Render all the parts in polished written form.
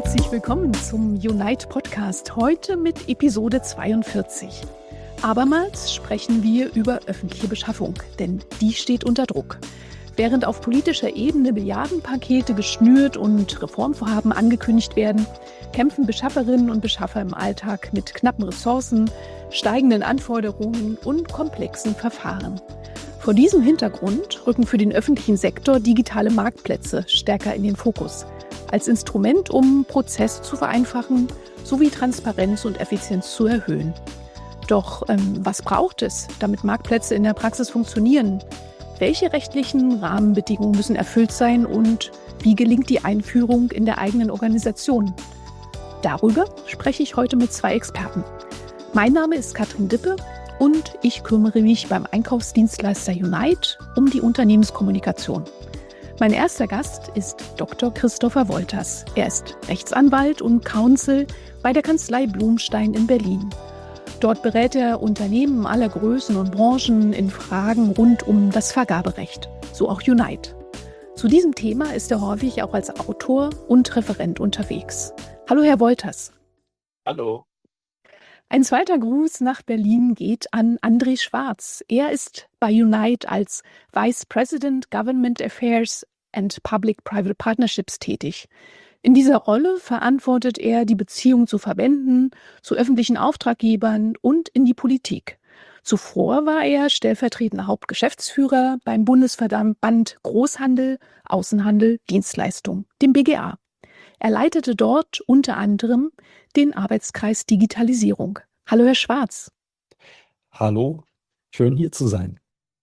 Herzlich willkommen zum Unite Podcast, heute mit Episode 42. Abermals sprechen wir über öffentliche Beschaffung, denn die steht unter Druck. Während auf politischer Ebene Milliardenpakete geschnürt und Reformvorhaben angekündigt werden, kämpfen Beschafferinnen und Beschaffer im Alltag mit knappen Ressourcen, steigenden Anforderungen und komplexen Verfahren. Vor diesem Hintergrund rücken für den öffentlichen Sektor digitale Marktplätze stärker in den Fokus, als Instrument, um Prozesse zu vereinfachen sowie Transparenz und Effizienz zu erhöhen. Doch was braucht es, damit Marktplätze in der Praxis funktionieren? Welche rechtlichen Rahmenbedingungen müssen erfüllt sein und wie gelingt die Einführung in der eigenen Organisation? Darüber spreche ich heute mit zwei Experten. Mein Name ist Katrin Dippe und ich kümmere mich beim Einkaufsdienstleister Unite um die Unternehmenskommunikation. Mein erster Gast ist Dr. Christopher Wolters. Er ist Rechtsanwalt und Counsel bei der Kanzlei Blumstein in Berlin. Dort berät er Unternehmen aller Größen und Branchen in Fragen rund um das Vergaberecht, so auch Unite. Zu diesem Thema ist er häufig auch als Autor und Referent unterwegs. Hallo, Herr Wolters. Hallo. Ein zweiter Gruß nach Berlin geht an André Schwarz. Er ist bei Unite als Vice President Government Affairs and Public-Private Partnerships tätig. In dieser Rolle verantwortet er die Beziehung zu Verbänden, zu öffentlichen Auftraggebern und in die Politik. Zuvor war er stellvertretender Hauptgeschäftsführer beim Bundesverband Großhandel, Außenhandel, Dienstleistung, dem BGA. Er leitete dort unter anderem den Arbeitskreis Digitalisierung. Hallo, Herr Schwarz. Hallo, schön hier zu sein.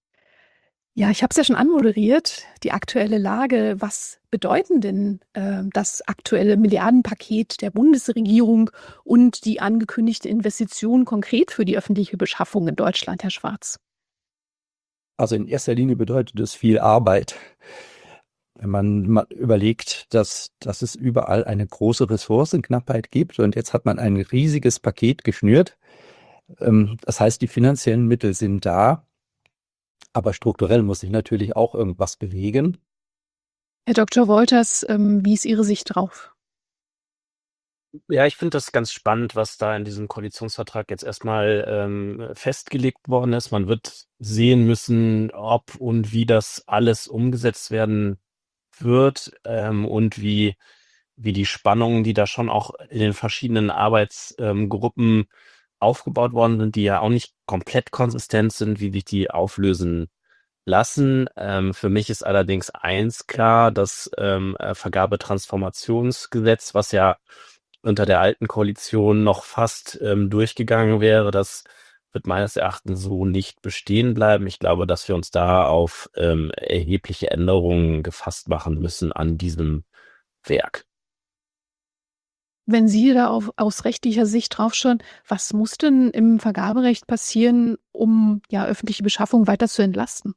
Ja, ich habe es ja schon anmoderiert, die aktuelle Lage. Was bedeuten denn das aktuelle Milliardenpaket der Bundesregierung und die angekündigte Investition konkret für die öffentliche Beschaffung in Deutschland, Herr Schwarz? Also in erster Linie bedeutet es viel Arbeit. Wenn man mal überlegt, dass es überall eine große Ressourcenknappheit gibt und jetzt hat man ein riesiges Paket geschnürt. Das heißt, die finanziellen Mittel sind da, aber strukturell muss sich natürlich auch irgendwas bewegen. Herr Dr. Wolters, wie ist Ihre Sicht drauf? Ja, ich finde das ganz spannend, was da in diesem Koalitionsvertrag jetzt erstmal festgelegt worden ist. Man wird sehen müssen, ob und wie das alles umgesetzt werden wird und wie die Spannungen, die da schon auch in den verschiedenen Arbeitsgruppen aufgebaut worden sind, die ja auch nicht komplett konsistent sind, wie sich die auflösen lassen. Für mich ist allerdings eins klar, das Vergabetransformationsgesetz, was ja unter der alten Koalition noch fast durchgegangen wäre, das wird meines Erachtens so nicht bestehen bleiben. Ich glaube, dass wir uns da auf erhebliche Änderungen gefasst machen müssen an diesem Werk. Wenn Sie da aus rechtlicher Sicht draufschauen, was muss denn im Vergaberecht passieren, um ja öffentliche Beschaffung weiter zu entlasten?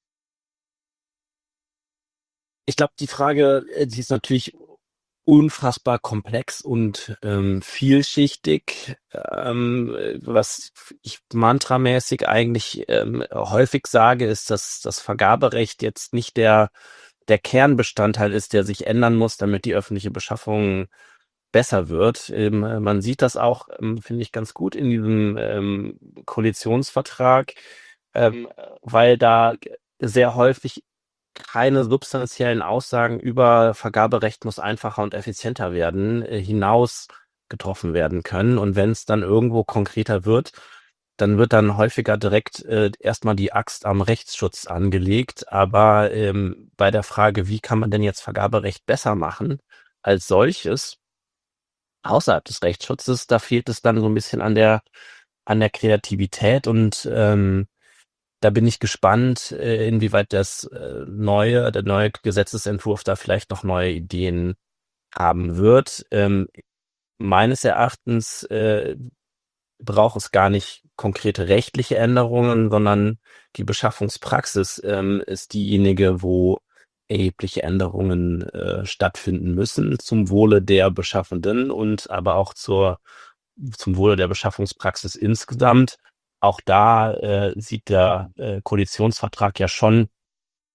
Ich glaube, die Frage, die ist natürlich unfassbar komplex und vielschichtig, was ich mantramäßig eigentlich häufig sage, ist, dass das Vergaberecht jetzt nicht der Kernbestandteil ist, der sich ändern muss, damit die öffentliche Beschaffung besser wird. Man sieht das auch, finde ich, ganz gut in diesem Koalitionsvertrag, weil da sehr häufig keine substanziellen Aussagen über Vergaberecht muss einfacher und effizienter werden, hinaus getroffen werden können. Und wenn es dann irgendwo konkreter wird, dann wird dann häufiger direkt erstmal die Axt am Rechtsschutz angelegt. Aber bei der Frage, wie kann man denn jetzt Vergaberecht besser machen als solches, außerhalb des Rechtsschutzes, da fehlt es dann so ein bisschen an der Kreativität und da bin ich gespannt, inwieweit der neue Gesetzesentwurf da vielleicht noch neue Ideen haben wird. Meines Erachtens braucht es gar nicht konkrete rechtliche Änderungen, sondern die Beschaffungspraxis ist diejenige, wo erhebliche Änderungen stattfinden müssen zum Wohle der Beschaffenden und aber auch zum Wohle der Beschaffungspraxis insgesamt. Auch da sieht der Koalitionsvertrag ja schon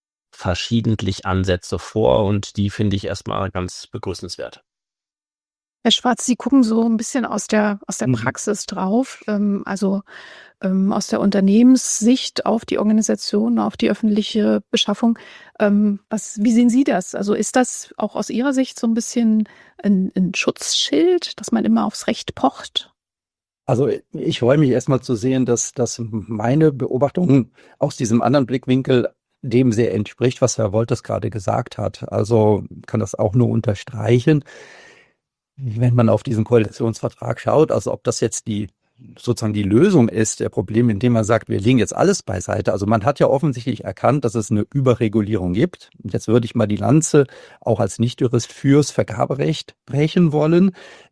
verschiedentlich Ansätze vor und die finde ich erstmal ganz begrüßenswert. Herr Schwarz, Sie gucken so ein bisschen aus der Mhm. Praxis drauf, aus der Unternehmenssicht auf die Organisation, auf die öffentliche Beschaffung. Wie sehen Sie das? Also, ist das auch aus Ihrer Sicht so ein bisschen ein Schutzschild, dass man immer aufs Recht pocht? Also ich freue mich erstmal zu sehen, dass meine Beobachtung aus diesem anderen Blickwinkel dem sehr entspricht, was Herr Wolters gerade gesagt hat. Also kann das auch nur unterstreichen. Wenn man auf diesen Koalitionsvertrag schaut, also ob das jetzt sozusagen die Lösung ist, der Probleme, indem man sagt, wir legen jetzt alles beiseite. Also man hat ja offensichtlich erkannt, dass es eine Überregulierung gibt. Und jetzt würde ich mal die Lanze auch als Nichtjurist fürs Vergaberecht brechen wollen.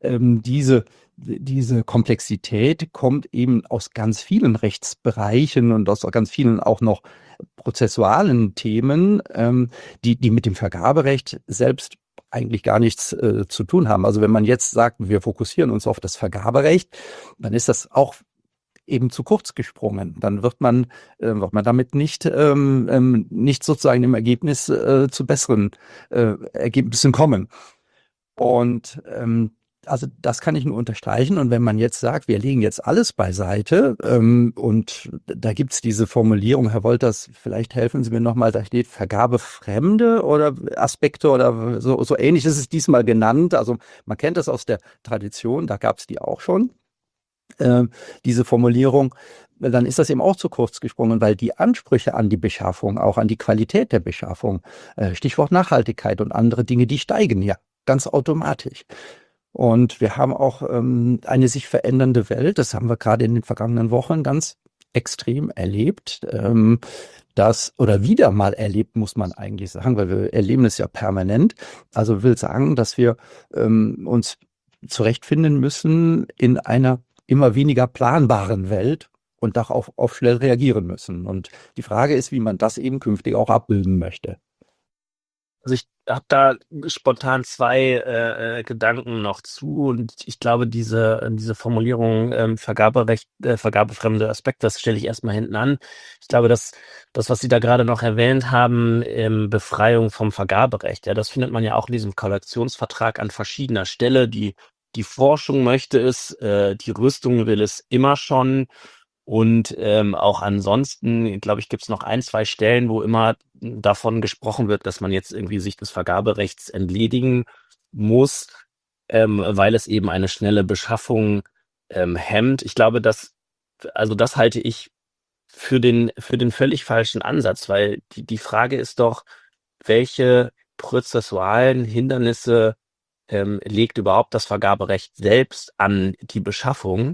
Diese Komplexität kommt eben aus ganz vielen Rechtsbereichen und aus ganz vielen auch noch prozessualen Themen, die mit dem Vergaberecht selbst eigentlich gar nichts zu tun haben. Also wenn man jetzt sagt, wir fokussieren uns auf das Vergaberecht, dann ist das auch eben zu kurz gesprungen. Dann wird man damit nicht sozusagen im Ergebnis zu besseren Ergebnissen kommen. Und also das kann ich nur unterstreichen. Und wenn man jetzt sagt, wir legen jetzt alles beiseite, und da gibt's diese Formulierung, Herr Wolters, vielleicht helfen Sie mir nochmal, da steht Vergabefremde oder Aspekte oder so ähnlich ist es diesmal genannt. Also man kennt das aus der Tradition, da gab's die auch schon, äh, diese Formulierung. Dann ist das eben auch zu kurz gesprungen, weil die Ansprüche an die Beschaffung, auch an die Qualität der Beschaffung, Stichwort Nachhaltigkeit und andere Dinge, die steigen ja ganz automatisch. Und wir haben auch eine sich verändernde Welt. Das haben wir gerade in den vergangenen Wochen ganz extrem erlebt. Oder wieder mal erlebt, muss man eigentlich sagen, weil wir erleben es ja permanent. Also will sagen, dass wir uns zurechtfinden müssen in einer immer weniger planbaren Welt und darauf auf schnell reagieren müssen. Und die Frage ist, wie man das eben künftig auch abbilden möchte. Also ich habe da spontan zwei Gedanken noch zu und ich glaube, diese Formulierung Vergaberecht, vergabefremde Aspekte, das stelle ich erstmal hinten an. Ich glaube, dass das, was Sie da gerade noch erwähnt haben, Befreiung vom Vergaberecht, ja, das findet man ja auch in diesem Koalitionsvertrag an verschiedener Stelle. Die Forschung möchte es, die Rüstung will es immer schon. Und auch ansonsten, glaube ich, gibt es noch ein, zwei Stellen, wo immer davon gesprochen wird, dass man jetzt irgendwie sich des Vergaberechts entledigen muss, weil es eben eine schnelle Beschaffung hemmt. Ich glaube, also das halte ich für den völlig falschen Ansatz, weil die Frage ist doch, welche prozessualen Hindernisse legt überhaupt das Vergaberecht selbst an die Beschaffung?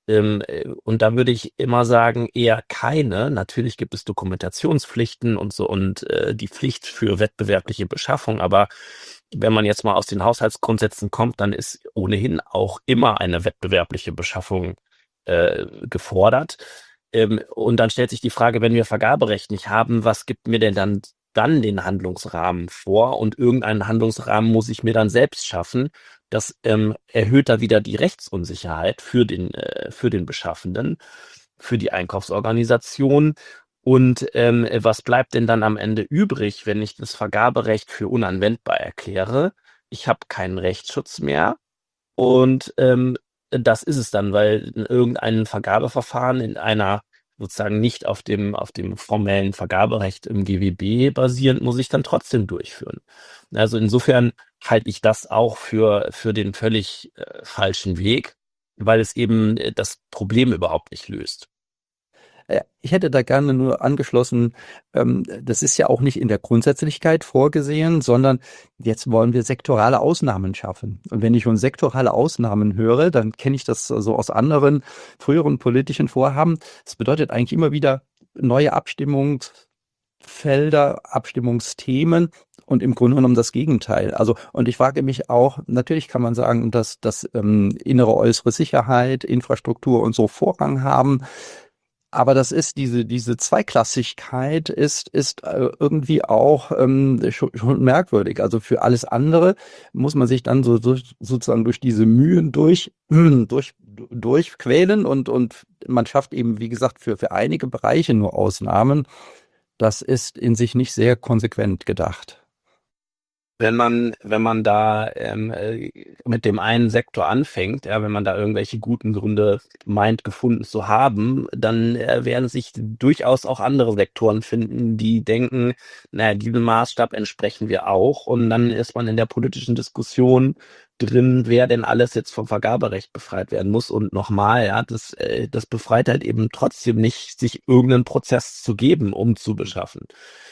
Und da würde ich immer sagen, eher keine. Natürlich gibt es Dokumentationspflichten und so und die Pflicht für wettbewerbliche Beschaffung, aber wenn man jetzt mal aus den Haushaltsgrundsätzen kommt, dann ist ohnehin auch immer eine wettbewerbliche Beschaffung gefordert. Und dann stellt sich die Frage, wenn wir Vergaberecht nicht haben, was gibt mir denn dann den Handlungsrahmen vor? Und irgendeinen Handlungsrahmen muss ich mir dann selbst schaffen. Das erhöht da wieder die Rechtsunsicherheit für den Beschaffenden, für die Einkaufsorganisation. Und was bleibt denn dann am Ende übrig, wenn ich das Vergaberecht für unanwendbar erkläre? Ich habe keinen Rechtsschutz mehr und das ist es dann, weil irgendein Vergabeverfahren in einer sozusagen nicht auf dem formellen Vergaberecht im GWB basierend, muss ich dann trotzdem durchführen. Also insofern halte ich das auch für den völlig falschen Weg, weil es eben das Problem überhaupt nicht löst. Ich hätte da gerne nur angeschlossen, das ist ja auch nicht in der Grundsätzlichkeit vorgesehen, sondern jetzt wollen wir sektorale Ausnahmen schaffen. Und wenn ich schon sektorale Ausnahmen höre, dann kenne ich das so aus anderen früheren politischen Vorhaben. Das bedeutet eigentlich immer wieder neue Abstimmungsfelder, Abstimmungsthemen und im Grunde genommen das Gegenteil. Also, und ich frage mich auch, natürlich kann man sagen, dass innere, äußere Sicherheit, Infrastruktur und so Vorrang haben. Aber das ist diese Zweiklassigkeit ist irgendwie auch schon merkwürdig. Also für alles andere muss man sich dann sozusagen durch diese Mühen durchquälen und man schafft eben, wie gesagt, für einige Bereiche nur Ausnahmen. Das ist in sich nicht sehr konsequent gedacht. Wenn man da mit dem einen Sektor anfängt, ja, wenn man da irgendwelche guten Gründe meint, gefunden zu haben, dann werden sich durchaus auch andere Sektoren finden, die denken, naja, diesem Maßstab entsprechen wir auch. Und dann ist man in der politischen Diskussion drin, wer denn alles jetzt vom Vergaberecht befreit werden muss. Und nochmal, ja, das befreit halt eben trotzdem nicht, sich irgendeinen Prozess zu geben, um zu beschaffen.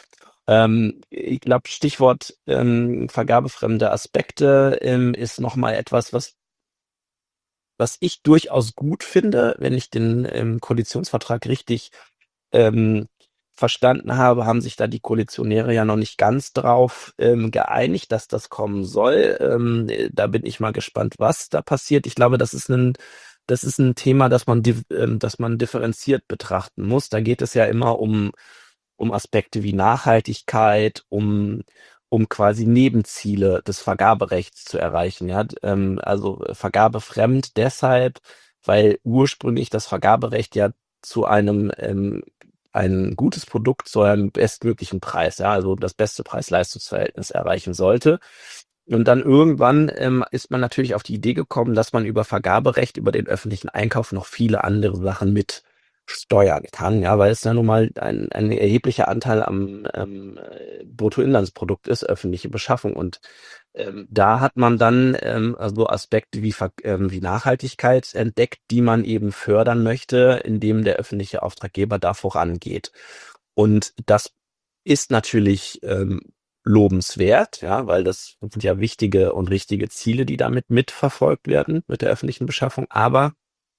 Ich glaube, Stichwort vergabefremde Aspekte ist nochmal etwas, was ich durchaus gut finde, wenn ich den Koalitionsvertrag richtig ähm, verstanden habe, haben sich da die Koalitionäre ja noch nicht ganz drauf geeinigt, dass das kommen soll. Da bin ich mal gespannt, was da passiert. Ich glaube, das ist ein Thema, das man differenziert betrachten muss. Da geht es ja immer um Aspekte wie Nachhaltigkeit, um quasi Nebenziele des Vergaberechts zu erreichen. Ja? Also vergabefremd deshalb, weil ursprünglich das Vergaberecht ja zu ein gutes Produkt zu einem bestmöglichen Preis, ja, also das beste Preis-Leistungs-Verhältnis erreichen sollte. Und dann irgendwann ist man natürlich auf die Idee gekommen, dass man über Vergaberecht, über den öffentlichen Einkauf noch viele andere Sachen mit steuern kann, ja, weil es ja nun mal ein erheblicher Anteil am Bruttoinlandsprodukt ist, öffentliche Beschaffung. Und da hat man dann also Aspekte wie Nachhaltigkeit entdeckt, die man eben fördern möchte, indem der öffentliche Auftraggeber da vorangeht. Und das ist natürlich lobenswert, ja, weil das sind ja wichtige und richtige Ziele, die damit mitverfolgt werden mit der öffentlichen Beschaffung. Aber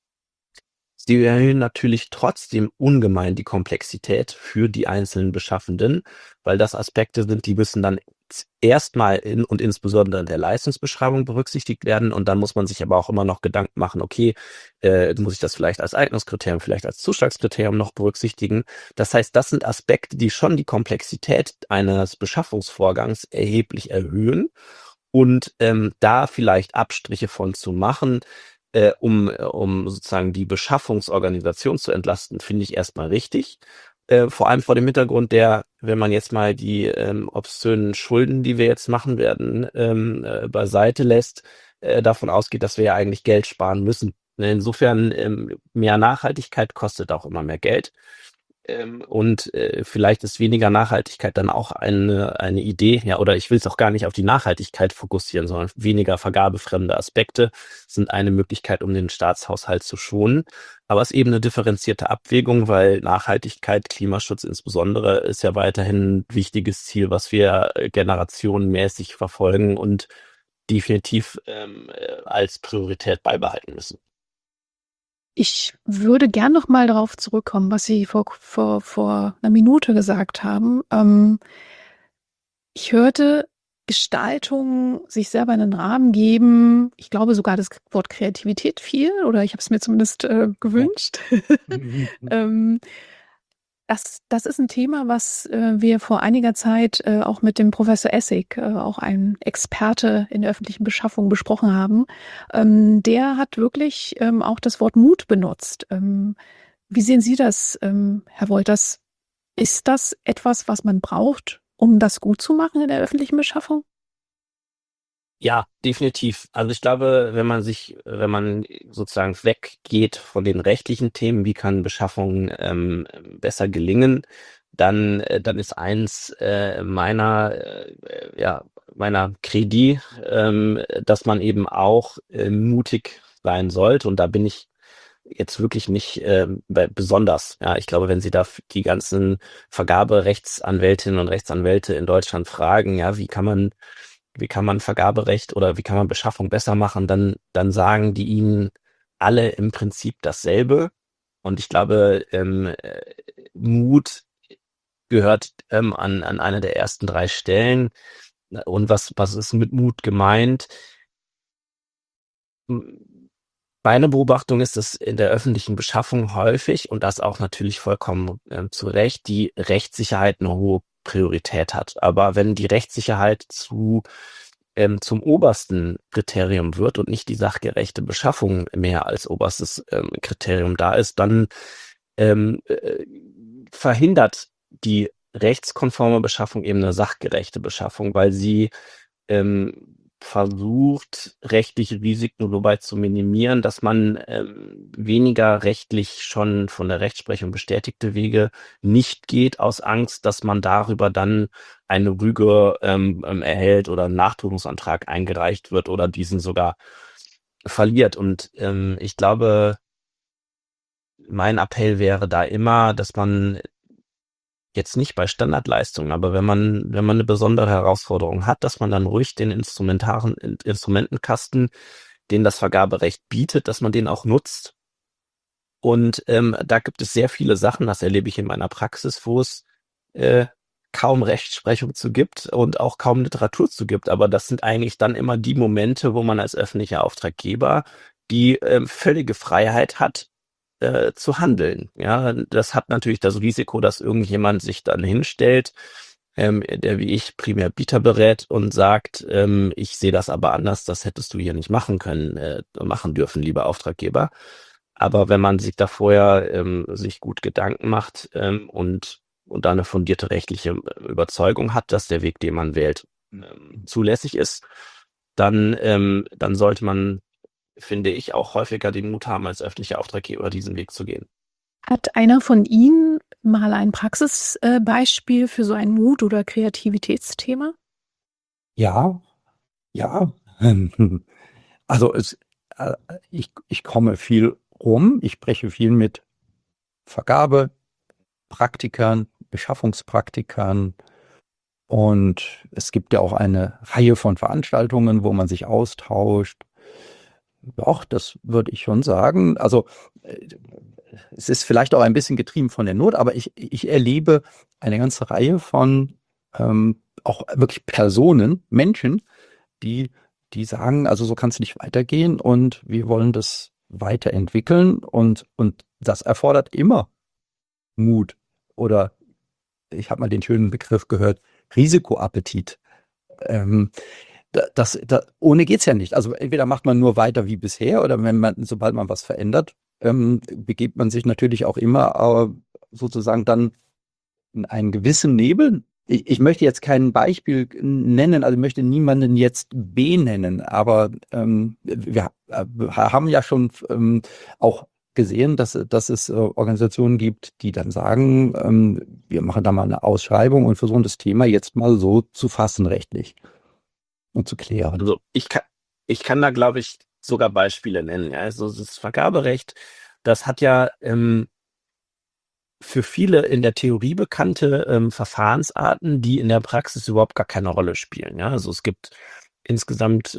sie erhöhen natürlich trotzdem ungemein die Komplexität für die einzelnen Beschaffenden, weil das Aspekte sind, die müssen dann erstmal und insbesondere in der Leistungsbeschreibung berücksichtigt werden. Und dann muss man sich aber auch immer noch Gedanken machen, okay, muss ich das vielleicht als Eignungskriterium, vielleicht als Zuschlagskriterium noch berücksichtigen? Das heißt, das sind Aspekte, die schon die Komplexität eines Beschaffungsvorgangs erheblich erhöhen. Und da vielleicht Abstriche von zu machen, um sozusagen die Beschaffungsorganisation zu entlasten, finde ich erstmal richtig. Vor allem vor dem Hintergrund wenn man jetzt mal die obszönen Schulden, die wir jetzt machen werden, beiseite lässt, davon ausgeht, dass wir ja eigentlich Geld sparen müssen. Insofern, mehr Nachhaltigkeit kostet auch immer mehr Geld. Und vielleicht ist weniger Nachhaltigkeit dann auch eine Idee, ja, oder ich will es auch gar nicht auf die Nachhaltigkeit fokussieren, sondern weniger vergabefremde Aspekte sind eine Möglichkeit, um den Staatshaushalt zu schonen. Aber es ist eben eine differenzierte Abwägung, weil Nachhaltigkeit, Klimaschutz insbesondere, ist ja weiterhin ein wichtiges Ziel, was wir generationenmäßig verfolgen und definitiv als Priorität beibehalten müssen. Ich würde gern noch mal darauf zurückkommen, was Sie vor einer Minute gesagt haben. Ich hörte Gestaltung, sich selber einen Rahmen geben. Ich glaube sogar das Wort Kreativität fiel, oder ich habe es mir zumindest gewünscht. Das ist ein Thema, was wir vor einiger Zeit auch mit dem Professor Essig, auch ein Experte in der öffentlichen Beschaffung, besprochen haben. Der hat wirklich auch das Wort Mut benutzt. Wie sehen Sie das, Herr Wolters? Ist das etwas, was man braucht, um das gut zu machen in der öffentlichen Beschaffung? Ja, definitiv. Also ich glaube, wenn man sozusagen weggeht von den rechtlichen Themen, wie kann Beschaffung besser gelingen, dann ist eins meiner Credi, dass man eben auch mutig sein sollte. Und da bin ich jetzt wirklich nicht besonders. Ja, ich glaube, wenn Sie da die ganzen Vergaberechtsanwältinnen und Rechtsanwälte in Deutschland fragen, ja, wie kann man Vergaberecht oder wie kann man Beschaffung besser machen, dann sagen die Ihnen alle im Prinzip dasselbe. Und ich glaube, Mut gehört an eine der ersten 3 Stellen. Und was ist mit Mut gemeint? Meine Beobachtung ist, dass in der öffentlichen Beschaffung häufig, und das auch natürlich vollkommen zu Recht, die Rechtssicherheit eine hohe Priorität hat. Aber wenn die Rechtssicherheit zum obersten Kriterium wird und nicht die sachgerechte Beschaffung mehr als oberstes Kriterium da ist, dann verhindert die rechtskonforme Beschaffung eben eine sachgerechte Beschaffung, weil sie versucht, rechtliche Risiken so weit zu minimieren, dass man weniger rechtlich schon von der Rechtsprechung bestätigte Wege nicht geht, aus Angst, dass man darüber dann eine Rüge erhält oder ein Nachprüfungsantrag eingereicht wird oder diesen sogar verliert. Und ich glaube, mein Appell wäre da immer, dass man jetzt nicht bei Standardleistungen, aber wenn man eine besondere Herausforderung hat, dass man dann ruhig den Instrumentenkasten, den das Vergaberecht bietet, dass man den auch nutzt. Und da gibt es sehr viele Sachen, das erlebe ich in meiner Praxis, wo es kaum Rechtsprechung zu gibt und auch kaum Literatur zu gibt. Aber das sind eigentlich dann immer die Momente, wo man als öffentlicher Auftraggeber die völlige Freiheit hat, zu handeln. Ja, das hat natürlich das Risiko, dass irgendjemand sich dann hinstellt, der wie ich primär Bieter berät und sagt, ich sehe das aber anders, das hättest du hier nicht machen können, machen dürfen, lieber Auftraggeber. Aber wenn man sich da vorher sich gut Gedanken macht und da eine fundierte rechtliche Überzeugung hat, dass der Weg, den man wählt, zulässig ist, dann sollte man, finde ich, auch häufiger den Mut haben, als öffentlicher Auftraggeber diesen Weg zu gehen. Hat einer von Ihnen mal ein Praxisbeispiel für so ein Mut- oder Kreativitätsthema? Ja, ja. Also ich komme viel rum, ich spreche viel mit Vergabepraktikern, Beschaffungspraktikern und es gibt ja auch eine Reihe von Veranstaltungen, wo man sich austauscht. Doch, das würde ich schon sagen. Also es ist vielleicht auch ein bisschen getrieben von der Not, aber ich erlebe eine ganze Reihe von auch wirklich Personen, Menschen, die sagen, also so kann es nicht weitergehen und wir wollen das weiterentwickeln und das erfordert immer Mut oder ich habe mal den schönen Begriff gehört, Risikoappetit. Ohne geht's ja nicht. Also entweder macht man nur weiter wie bisher oder sobald man was verändert, begibt man sich natürlich auch immer sozusagen dann in einen gewissen Nebel. Ich möchte jetzt kein Beispiel nennen, also ich möchte niemanden jetzt benennen, aber wir haben ja schon auch gesehen, dass es Organisationen gibt, die dann sagen, wir machen da mal eine Ausschreibung und versuchen das Thema jetzt mal so zu fassen rechtlich und zu klären. Also ich kann da, glaube ich, sogar Beispiele nennen. Ja. Also das Vergaberecht, das hat ja für viele in der Theorie bekannte Verfahrensarten, die in der Praxis überhaupt gar keine Rolle spielen. Ja. Also es gibt insgesamt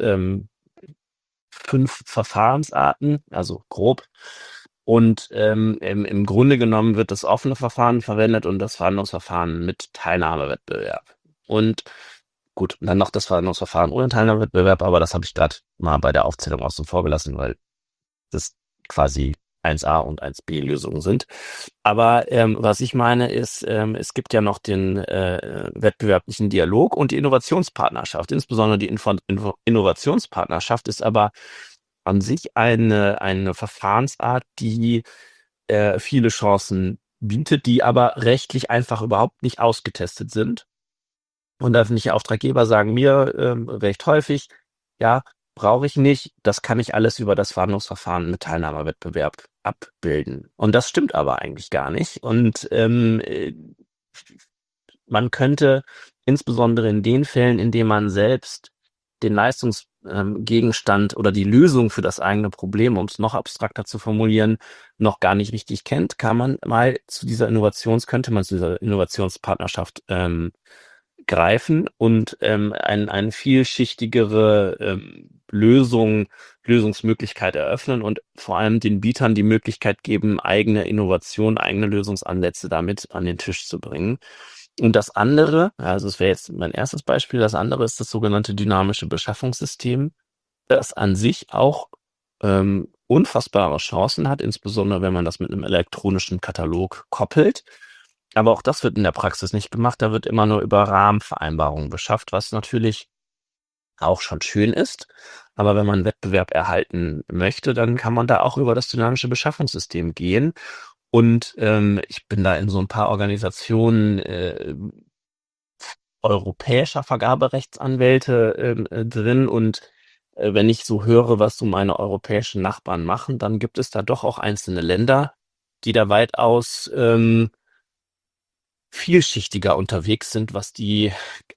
5 Verfahrensarten, also grob. Und im Grunde genommen wird das offene Verfahren verwendet und das Verhandlungsverfahren mit Teilnahmewettbewerb. Und gut, dann noch das Verhandlungsverfahren ohne Teilnahmewettbewerb, aber das habe ich gerade mal bei der Aufzählung außen vor gelassen, weil das quasi 1a und 1b Lösungen sind. Aber was ich meine ist, es gibt ja noch den wettbewerblichen Dialog und die Innovationspartnerschaft. Insbesondere die Innovationspartnerschaft ist aber an sich eine Verfahrensart, die viele Chancen bietet, die aber rechtlich einfach überhaupt nicht ausgetestet sind. Und öffentliche Auftraggeber sagen mir recht häufig, ja, brauche ich nicht, das kann ich alles über das Verhandlungsverfahren mit Teilnahmewettbewerb abbilden. Und das stimmt aber eigentlich gar nicht. Und man könnte insbesondere in den Fällen, in denen man selbst den Leistungsgegenstand oder die Lösung für das eigene Problem, um es noch abstrakter zu formulieren, noch gar nicht richtig kennt, könnte man zu dieser Innovationspartnerschaft greifen und eine vielschichtigere Lösungsmöglichkeit eröffnen und vor allem den Bietern die Möglichkeit geben, eigene Innovationen, eigene Lösungsansätze damit an den Tisch zu bringen. Und das andere, also das wäre jetzt mein erstes Beispiel, das andere ist das sogenannte dynamische Beschaffungssystem, das an sich auch unfassbare Chancen hat, insbesondere wenn man das mit einem elektronischen Katalog koppelt. Aber auch das wird in der Praxis nicht gemacht. Da wird immer nur über Rahmenvereinbarungen beschafft, was natürlich auch schon schön ist. Aber wenn man Wettbewerb erhalten möchte, dann kann man da auch über das dynamische Beschaffungssystem gehen. Und ich bin da in so ein paar Organisationen europäischer Vergaberechtsanwälte drin und wenn ich so höre, was so meine europäischen Nachbarn machen, dann gibt es da doch auch einzelne Länder, die da weitaus vielschichtiger unterwegs sind, was die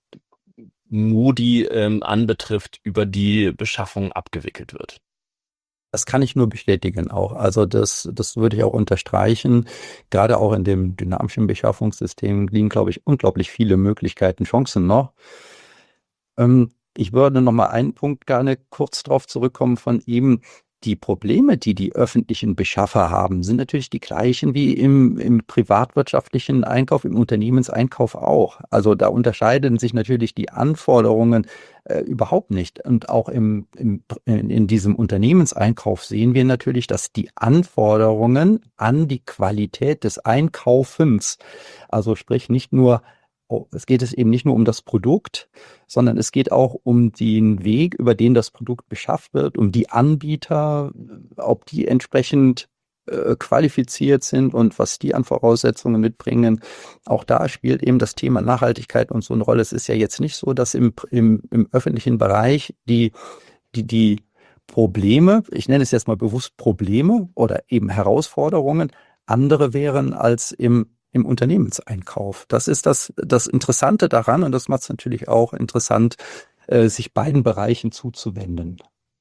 Modi anbetrifft, über die Beschaffung abgewickelt wird. Das kann ich nur bestätigen auch. Also das würde ich auch unterstreichen. Gerade auch in dem dynamischen Beschaffungssystem liegen, glaube ich, unglaublich viele Möglichkeiten, Chancen noch. Ich würde noch mal einen Punkt gerne kurz drauf zurückkommen von ihm. Die Probleme, die die öffentlichen Beschaffer haben, sind natürlich die gleichen wie im privatwirtschaftlichen Einkauf, im Unternehmenseinkauf auch. Also da unterscheiden sich natürlich die Anforderungen überhaupt nicht. Und auch in diesem Unternehmenseinkauf sehen wir natürlich, dass die Anforderungen an die Qualität des Einkaufens, also sprich nicht nur es geht eben nicht nur um das Produkt, sondern es geht auch um den Weg, über den das Produkt beschafft wird, um die Anbieter, ob die entsprechend qualifiziert sind und was die an Voraussetzungen mitbringen. Auch da spielt eben das Thema Nachhaltigkeit und so eine Rolle. Es ist ja jetzt nicht so, dass im öffentlichen Bereich die Probleme, ich nenne es jetzt mal bewusst Probleme oder eben Herausforderungen, andere wären als im Unternehmenseinkauf. Das ist das Interessante daran und das macht es natürlich auch interessant, sich beiden Bereichen zuzuwenden.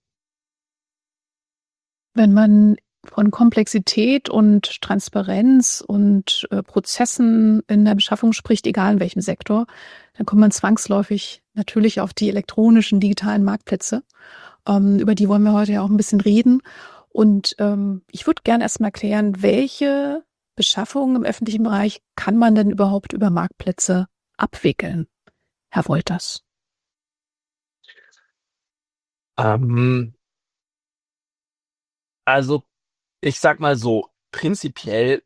Wenn man von Komplexität und Transparenz und Prozessen in der Beschaffung spricht, egal in welchem Sektor, dann kommt man zwangsläufig natürlich auf die elektronischen, digitalen Marktplätze. Über die wollen wir heute ja auch ein bisschen reden. Und ich würde gerne erstmal klären, welche Beschaffung im öffentlichen Bereich kann man denn überhaupt über Marktplätze abwickeln? Herr Wolters. Also ich sag mal so, prinzipiell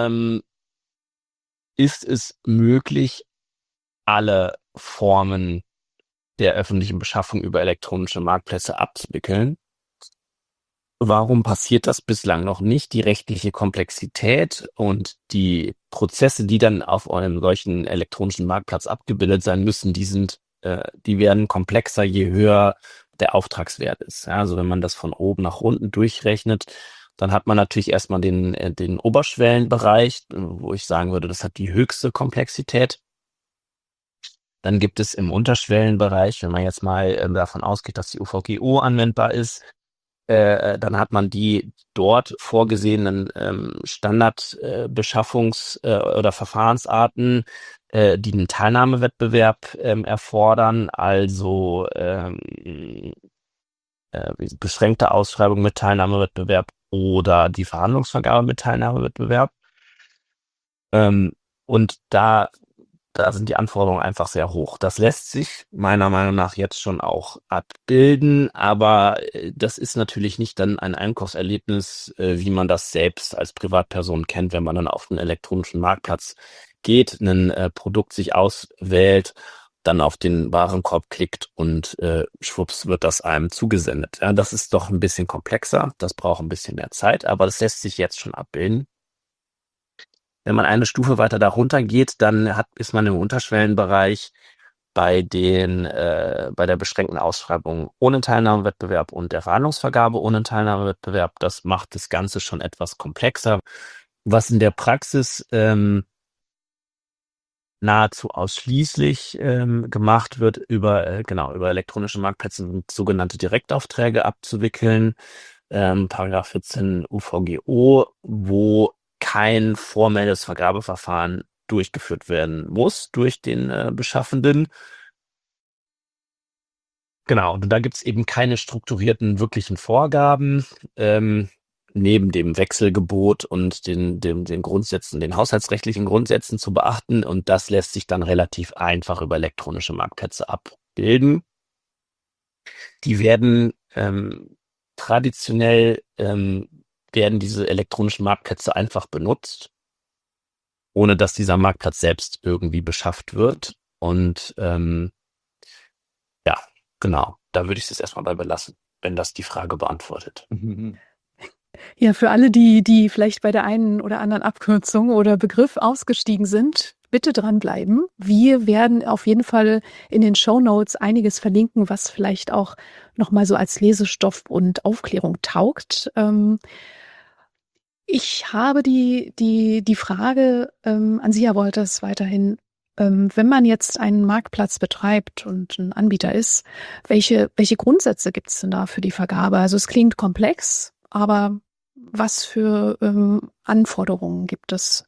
ist es möglich, alle Formen der öffentlichen Beschaffung über elektronische Marktplätze abzuwickeln. Warum passiert das bislang noch nicht? Die rechtliche Komplexität und die Prozesse, die dann auf einem solchen elektronischen Marktplatz abgebildet sein müssen, die werden komplexer, je höher der Auftragswert ist. Ja, also wenn man das von oben nach unten durchrechnet, dann hat man natürlich erstmal den Oberschwellenbereich, wo ich sagen würde, das hat die höchste Komplexität. Dann gibt es im Unterschwellenbereich, wenn man jetzt mal davon ausgeht, dass die UVGO anwendbar ist, dann hat man die dort vorgesehenen Standardbeschaffungs- oder Verfahrensarten, die einen Teilnahmewettbewerb erfordern, also beschränkte Ausschreibung mit Teilnahmewettbewerb oder die Verhandlungsvergabe mit Teilnahmewettbewerb. Und da sind die Anforderungen einfach sehr hoch. Das lässt sich meiner Meinung nach jetzt schon auch abbilden, aber das ist natürlich nicht dann ein Einkaufserlebnis, wie man das selbst als Privatperson kennt, wenn man dann auf einen elektronischen Marktplatz geht, ein Produkt sich auswählt, dann auf den Warenkorb klickt und schwupps wird das einem zugesendet. Ja, das ist doch ein bisschen komplexer, das braucht ein bisschen mehr Zeit, aber das lässt sich jetzt schon abbilden. Wenn man eine Stufe weiter darunter geht, dann ist man im Unterschwellenbereich bei der beschränkten Ausschreibung ohne Teilnahmewettbewerb und der Verhandlungsvergabe ohne Teilnahmewettbewerb. Das macht das Ganze schon etwas komplexer. Was in der Praxis nahezu ausschließlich gemacht wird, über elektronische Marktplätze sind sogenannte Direktaufträge abzuwickeln. Paragraph 14 UVGO, wo kein formelles Vergabeverfahren durchgeführt werden muss durch den Beschaffenden. Genau, und da gibt es eben keine strukturierten wirklichen Vorgaben, neben dem Wechselgebot und den Grundsätzen, den haushaltsrechtlichen Grundsätzen zu beachten. Und das lässt sich dann relativ einfach über elektronische Marktplätze abbilden. Die werden traditionell werden diese elektronischen Marktplätze einfach benutzt, ohne dass dieser Marktplatz selbst irgendwie beschafft wird. Und ja, genau, da würde ich es erstmal bei belassen, wenn das die Frage beantwortet. Ja, für alle, die vielleicht bei der einen oder anderen Abkürzung oder Begriff ausgestiegen sind, bitte dranbleiben. Wir werden auf jeden Fall in den Shownotes einiges verlinken, was vielleicht auch nochmal so als Lesestoff und Aufklärung taugt. Ich habe die Frage an Sie, Herr Wolters, weiterhin. Wenn man jetzt einen Marktplatz betreibt und ein Anbieter ist, welche Grundsätze gibt es denn da für die Vergabe? Also es klingt komplex, aber was für Anforderungen gibt es?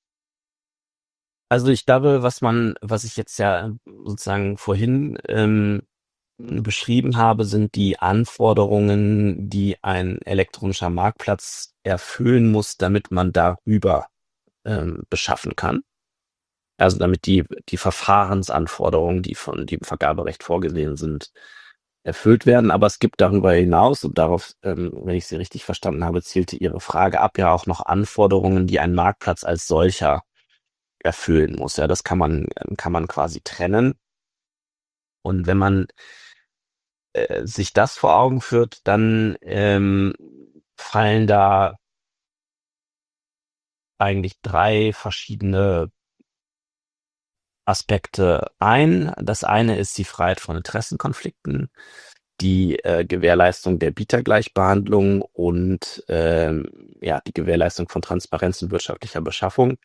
Also ich glaube, was ich jetzt ja sozusagen vorhin beschrieben habe, sind die Anforderungen, die ein elektronischer Marktplatz erfüllen muss, damit man darüber beschaffen kann. Also damit die Verfahrensanforderungen, die im Vergaberecht vorgesehen sind, erfüllt werden. Aber es gibt darüber hinaus, und darauf, wenn ich Sie richtig verstanden habe, zielte Ihre Frage ab, ja auch noch Anforderungen, die ein Marktplatz als solcher erfüllen muss. Ja, das kann man quasi trennen. Und wenn man sich das vor Augen führt, dann fallen da eigentlich 3 verschiedene Aspekte ein. Das eine ist die Freiheit von Interessenkonflikten, die Gewährleistung der Bietergleichbehandlung und die Gewährleistung von Transparenz und wirtschaftlicher Beschaffung.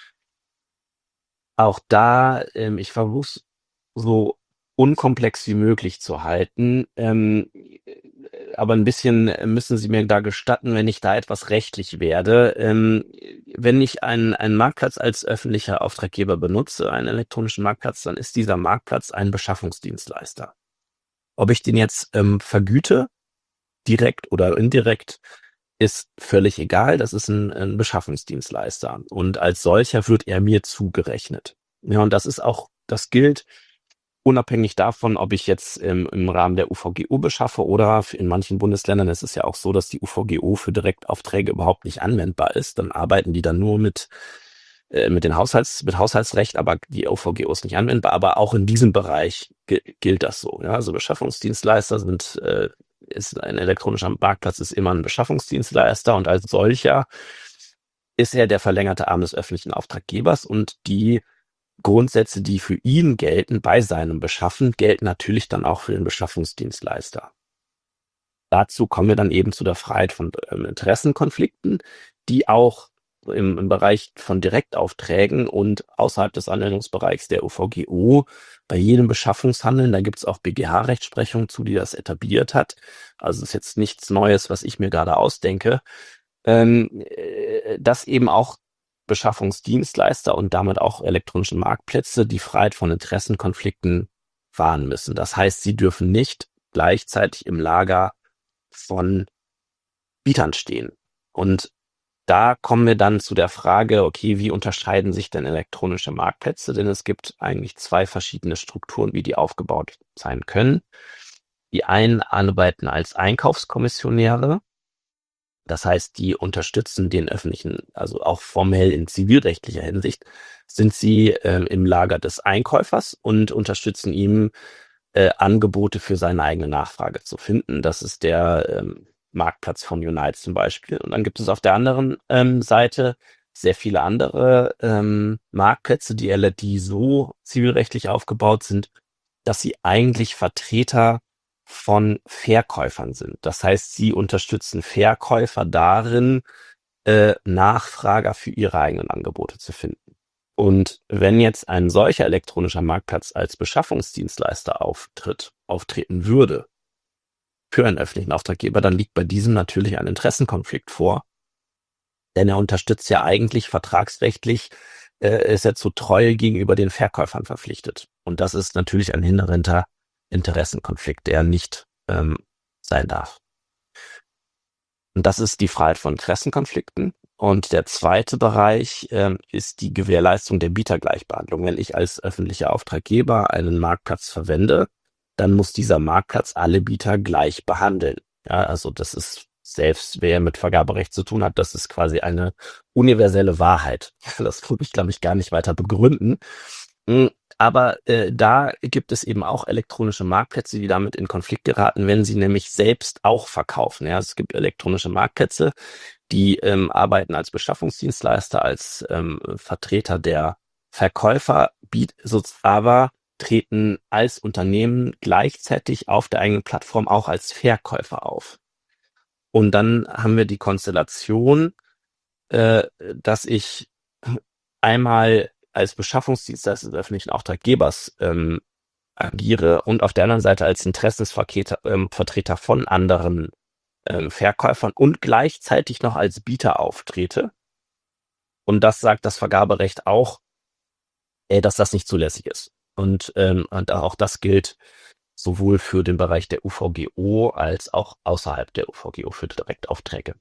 Auch da, ich versuche es so unkomplex wie möglich zu halten, aber ein bisschen müssen Sie mir da gestatten, wenn ich da etwas rechtlich werde. Wenn ich einen Marktplatz als öffentlicher Auftraggeber benutze, einen elektronischen Marktplatz, dann ist dieser Marktplatz ein Beschaffungsdienstleister. Ob ich den jetzt vergüte, direkt oder indirekt, ist völlig egal. Das ist ein Beschaffungsdienstleister und als solcher wird er mir zugerechnet. Ja, und das gilt unabhängig davon, ob ich jetzt im Rahmen der UVGO beschaffe oder in manchen Bundesländern ist es ja auch so, dass die UVGO für Direktaufträge überhaupt nicht anwendbar ist. Dann arbeiten die dann nur mit Haushaltsrecht, aber die UVGO ist nicht anwendbar. Aber auch in diesem Bereich gilt das so. Ja? Also Beschaffungsdienstleister ist ein elektronischer Marktplatz ist immer ein Beschaffungsdienstleister und als solcher ist er der verlängerte Arm des öffentlichen Auftraggebers und die Grundsätze, die für ihn gelten bei seinem Beschaffen, gelten natürlich dann auch für den Beschaffungsdienstleister. Dazu kommen wir dann eben zu der Freiheit von Interessenkonflikten, die auch im Bereich von Direktaufträgen und außerhalb des Anwendungsbereichs der UVGO bei jedem Beschaffungshandeln, da gibt es auch BGH-Rechtsprechung zu, die das etabliert hat. Also es ist jetzt nichts Neues, was ich mir gerade ausdenke, dass eben auch Beschaffungsdienstleister und damit auch elektronischen Marktplätze die Freiheit von Interessenkonflikten wahren müssen. Das heißt, sie dürfen nicht gleichzeitig im Lager von Bietern stehen. Und da kommen wir dann zu der Frage, okay, wie unterscheiden sich denn elektronische Marktplätze? Denn es gibt eigentlich 2 verschiedene Strukturen, wie die aufgebaut sein können. Die einen arbeiten als Einkaufskommissionäre. Das heißt, die unterstützen den öffentlichen, also auch formell in zivilrechtlicher Hinsicht, sind sie im Lager des Einkäufers und unterstützen ihm, Angebote für seine eigene Nachfrage zu finden. Das ist der Marktplatz von Unite zum Beispiel. Und dann gibt es auf der anderen Seite sehr viele andere Marktplätze, die so zivilrechtlich aufgebaut sind, dass sie eigentlich Vertreter von Verkäufern sind. Das heißt, sie unterstützen Verkäufer darin, Nachfrager für ihre eigenen Angebote zu finden. Und wenn jetzt ein solcher elektronischer Marktplatz als Beschaffungsdienstleister auftreten würde für einen öffentlichen Auftraggeber, dann liegt bei diesem natürlich ein Interessenkonflikt vor, denn er unterstützt ja eigentlich vertragsrechtlich, ist er zur Treue gegenüber den Verkäufern verpflichtet. Und das ist natürlich ein inhärenter Interessenkonflikt, der nicht sein darf. Und das ist die Freiheit von Interessenkonflikten. Und der zweite Bereich ist die Gewährleistung der Bietergleichbehandlung. Wenn ich als öffentlicher Auftraggeber einen Marktplatz verwende, dann muss dieser Marktplatz alle Bieter gleich behandeln. Ja, also das ist, selbst wer mit Vergaberecht zu tun hat, das ist quasi eine universelle Wahrheit. Das würde ich, glaube ich, gar nicht weiter begründen. Aber da gibt es eben auch elektronische Marktplätze, die damit in Konflikt geraten, wenn sie nämlich selbst auch verkaufen. Ja, es gibt elektronische Marktplätze, die arbeiten als Beschaffungsdienstleister, als Vertreter der Verkäufer aber treten als Unternehmen gleichzeitig auf der eigenen Plattform auch als Verkäufer auf. Und dann haben wir die Konstellation, dass ich einmal als Beschaffungsdienstleister des öffentlichen Auftraggebers agiere und auf der anderen Seite als Interessensvertreter von anderen Verkäufern und gleichzeitig noch als Bieter auftrete. Und das sagt das Vergaberecht auch, dass das nicht zulässig ist. Und auch das gilt sowohl für den Bereich der UVGO als auch außerhalb der UVGO für Direktaufträge.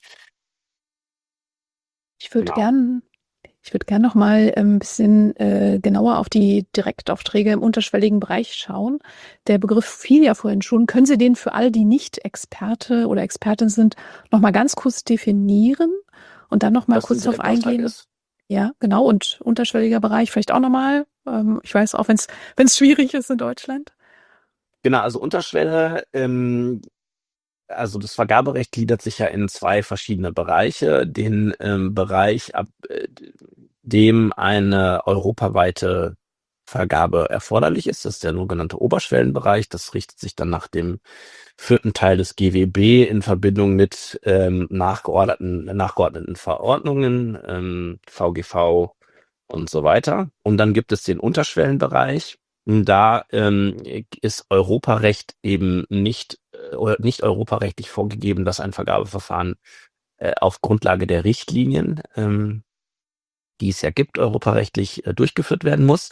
Ich würde gern noch mal ein bisschen genauer auf die Direktaufträge im unterschwelligen Bereich schauen. Der Begriff fiel ja vorhin schon. Können Sie den für all die Nicht-Experte oder Expertin sind, noch mal ganz kurz definieren und dann noch mal kurz darauf eingehen? Ja, genau. Und unterschwelliger Bereich vielleicht auch noch mal. Ich weiß auch, wenn es schwierig ist in Deutschland. Genau, also Unterschwelle, also das Vergaberecht gliedert sich ja in 2 verschiedene Bereiche. Den Bereich, ab dem eine europaweite Vergabe erforderlich ist, das ist der sogenannte Oberschwellenbereich. Das richtet sich dann nach dem 4. Teil des GWB in Verbindung mit nachgeordneten Verordnungen, VGV und so weiter. Und dann gibt es den Unterschwellenbereich. Da ist Europarecht eben nicht europarechtlich vorgegeben, dass ein Vergabeverfahren auf Grundlage der Richtlinien, die es ja gibt, europarechtlich durchgeführt werden muss.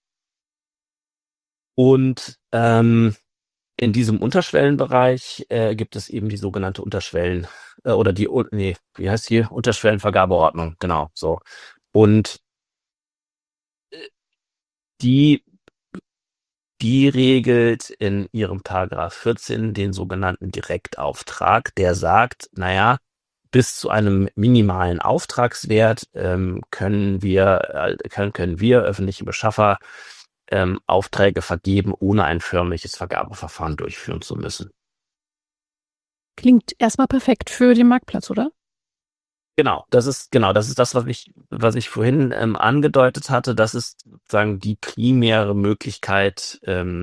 Und in diesem Unterschwellenbereich gibt es eben die sogenannte Unterschwellenvergabeordnung, genau, so. Und die regelt in ihrem Paragraph 14 den sogenannten Direktauftrag, der sagt, bis zu einem minimalen Auftragswert können wir öffentliche Beschaffer Aufträge vergeben, ohne ein förmliches Vergabeverfahren durchführen zu müssen. Klingt erstmal perfekt für den Marktplatz, oder? Genau, das ist das, was ich vorhin angedeutet hatte. Das ist sozusagen die primäre Möglichkeit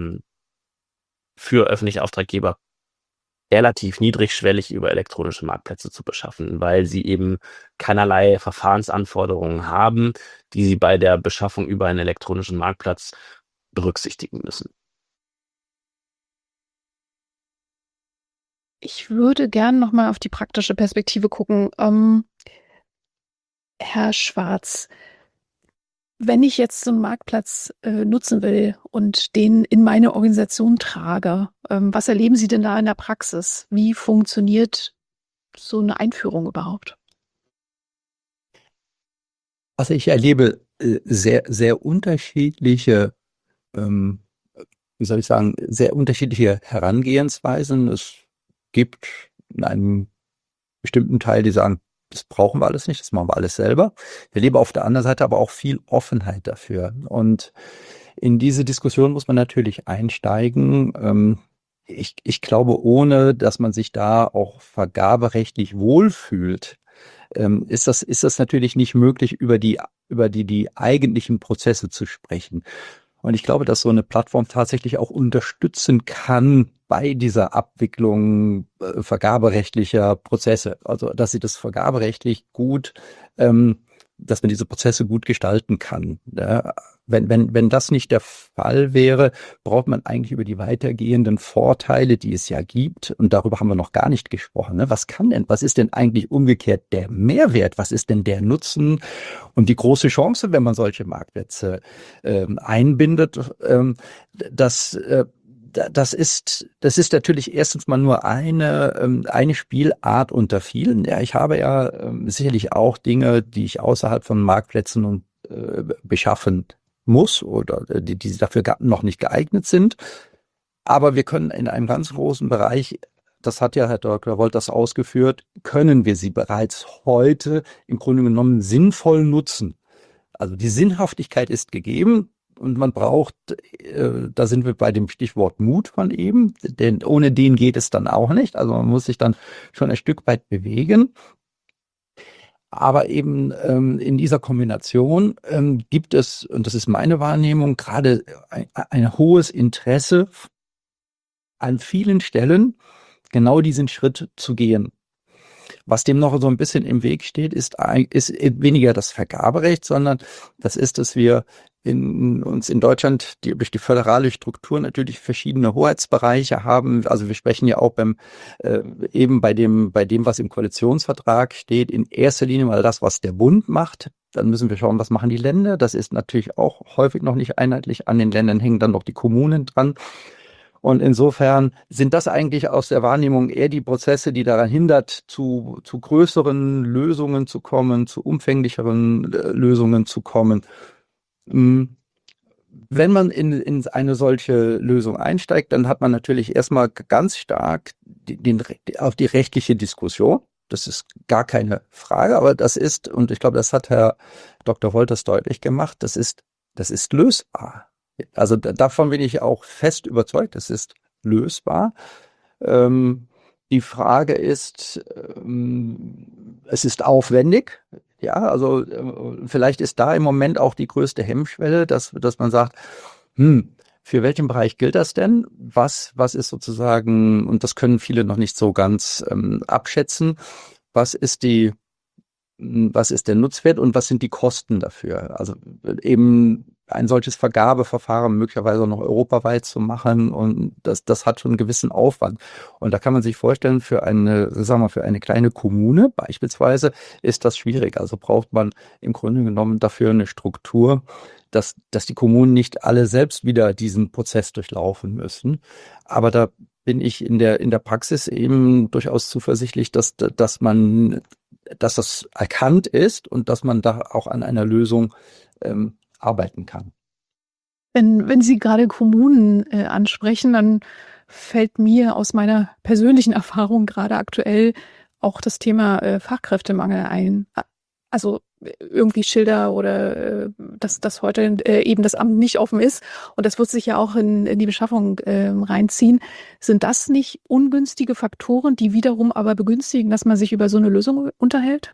für öffentliche Auftraggeber, relativ niedrigschwellig über elektronische Marktplätze zu beschaffen, weil sie eben keinerlei Verfahrensanforderungen haben, die sie bei der Beschaffung über einen elektronischen Marktplatz berücksichtigen müssen. Ich würde gern noch mal auf die praktische Perspektive gucken. Herr Schwarz, wenn ich jetzt so einen Marktplatz nutzen will und den in meine Organisation trage, was erleben Sie denn da in der Praxis? Wie funktioniert so eine Einführung überhaupt? Also ich erlebe sehr, sehr unterschiedliche, sehr unterschiedliche Herangehensweisen. Es gibt in einem bestimmten Teil, die sagen, das brauchen wir alles nicht, das machen wir alles selber. Ich erlebe auf der anderen Seite aber auch viel Offenheit dafür. Und in diese Diskussion muss man natürlich einsteigen. Ich glaube, ohne dass man sich da auch vergaberechtlich wohlfühlt, ist das natürlich nicht möglich, über die eigentlichen Prozesse zu sprechen. Und ich glaube, dass so eine Plattform tatsächlich auch unterstützen kann bei dieser Abwicklung vergaberechtlicher Prozesse. Also, dass sie das vergaberechtlich gut, dass man diese Prozesse gut gestalten kann. Ja, wenn das nicht der Fall wäre, braucht man eigentlich über die weitergehenden Vorteile, die es ja gibt, und darüber haben wir noch gar nicht gesprochen. Ne? Was ist denn eigentlich umgekehrt der Mehrwert? Was ist denn der Nutzen und die große Chance, wenn man solche Marktplätze einbindet? Das ist natürlich erstens mal nur eine Spielart unter vielen. Ja, ich habe ja sicherlich auch Dinge, die ich außerhalb von Marktplätzen beschaffen muss oder die dafür noch nicht geeignet sind. Aber wir können in einem ganz großen Bereich, das hat ja Herr Dr. Wolters ausgeführt, können wir sie bereits heute im Grunde genommen sinnvoll nutzen. Also die Sinnhaftigkeit ist gegeben. Und man braucht, da sind wir bei dem Stichwort Mut von eben, denn ohne den geht es dann auch nicht. Also man muss sich dann schon ein Stück weit bewegen. Aber eben in dieser Kombination gibt es, und das ist meine Wahrnehmung, gerade ein hohes Interesse an vielen Stellen, genau diesen Schritt zu gehen. Was dem noch so ein bisschen im Weg steht, ist weniger das Vergaberecht, sondern das ist, dass wir uns in Deutschland durch die föderale Struktur natürlich verschiedene Hoheitsbereiche haben. Also wir sprechen ja auch eben bei dem, was im Koalitionsvertrag steht, in erster Linie mal das, was der Bund macht. Dann müssen wir schauen, was machen die Länder. Das ist natürlich auch häufig noch nicht einheitlich. An den Ländern hängen dann noch die Kommunen dran. Und insofern sind das eigentlich aus der Wahrnehmung eher die Prozesse, die daran hindert, zu größeren Lösungen zu kommen, zu umfänglicheren Lösungen zu kommen. Wenn man in eine solche Lösung einsteigt, dann hat man natürlich erstmal ganz stark auf die rechtliche Diskussion. Das ist gar keine Frage, aber das ist, und ich glaube, das hat Herr Dr. Wolters deutlich gemacht, das ist lösbar. Also davon bin ich auch fest überzeugt, es ist lösbar. Die Frage ist, es ist aufwendig. Ja, also vielleicht ist da im Moment auch die größte Hemmschwelle, dass man sagt, für welchen Bereich gilt das denn? Was ist sozusagen, und das können viele noch nicht so ganz abschätzen, was ist der Nutzwert und was sind die Kosten dafür? Also eben ein solches Vergabeverfahren möglicherweise noch europaweit zu machen, und das hat schon einen gewissen Aufwand. Und da kann man sich vorstellen, für eine kleine Kommune beispielsweise ist das schwierig. Also braucht man im Grunde genommen dafür eine Struktur, dass die Kommunen nicht alle selbst wieder diesen Prozess durchlaufen müssen. Aber da bin ich in der Praxis eben durchaus zuversichtlich, dass das erkannt ist und dass man da auch an einer Lösung arbeiten kann. Wenn Sie gerade Kommunen ansprechen, dann fällt mir aus meiner persönlichen Erfahrung gerade aktuell auch das Thema Fachkräftemangel ein. Also irgendwie Schilder oder dass heute eben das Amt nicht offen ist, und das wird sich ja auch in die Beschaffung reinziehen. Sind das nicht ungünstige Faktoren, die wiederum aber begünstigen, dass man sich über so eine Lösung unterhält?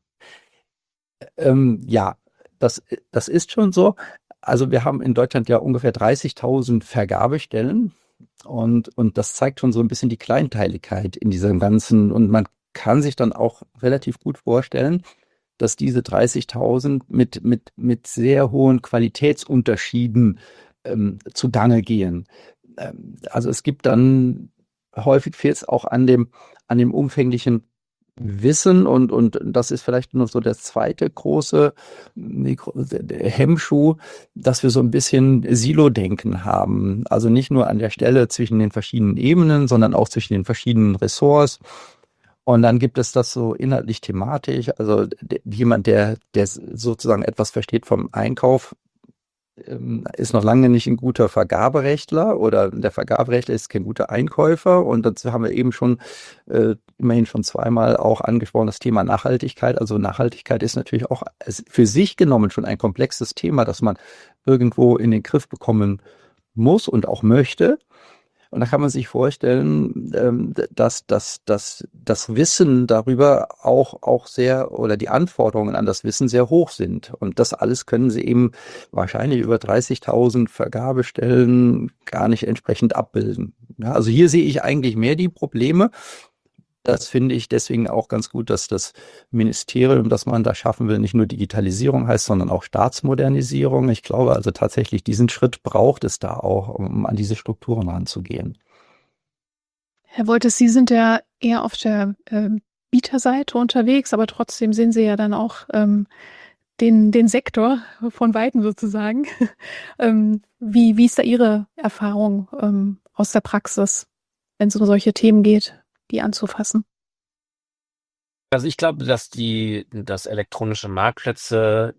Ja, das ist schon so. Also wir haben in Deutschland ja ungefähr 30.000 Vergabestellen, und das zeigt schon so ein bisschen die Kleinteiligkeit in diesem Ganzen, und man kann sich dann auch relativ gut vorstellen, dass diese 30.000 mit sehr hohen Qualitätsunterschieden zugange gehen. Also es gibt dann, häufig fehlt es auch an dem umfänglichen Wissen, und das ist vielleicht noch so der zweite große Hemmschuh, dass wir so ein bisschen Silo-Denken haben. Also nicht nur an der Stelle zwischen den verschiedenen Ebenen, sondern auch zwischen den verschiedenen Ressorts. Und dann gibt es das so inhaltlich thematisch. Also jemand, der sozusagen etwas versteht vom Einkauf, ist noch lange nicht ein guter Vergaberechtler, oder der Vergaberechtler ist kein guter Einkäufer. Und dazu haben wir eben schon immerhin schon zweimal auch angesprochen, das Thema Nachhaltigkeit. Also Nachhaltigkeit ist natürlich auch für sich genommen schon ein komplexes Thema, das man irgendwo in den Griff bekommen muss und auch möchte. Und da kann man sich vorstellen, dass das Wissen darüber auch sehr, oder die Anforderungen an das Wissen sehr hoch sind. Und das alles können Sie eben wahrscheinlich über 30.000 Vergabestellen gar nicht entsprechend abbilden. Ja, also hier sehe ich eigentlich mehr die Probleme. Das finde ich deswegen auch ganz gut, dass das Ministerium, das man da schaffen will, nicht nur Digitalisierung heißt, sondern auch Staatsmodernisierung. Ich glaube also tatsächlich, diesen Schritt braucht es da auch, um an diese Strukturen ranzugehen. Herr Wolters, Sie sind ja eher auf der Bieterseite unterwegs, aber trotzdem sehen Sie ja dann auch den Sektor von Weitem sozusagen. Wie ist da Ihre Erfahrung aus der Praxis, wenn es um solche Themen geht, die anzufassen? Also ich glaube, dass elektronische Marktplätze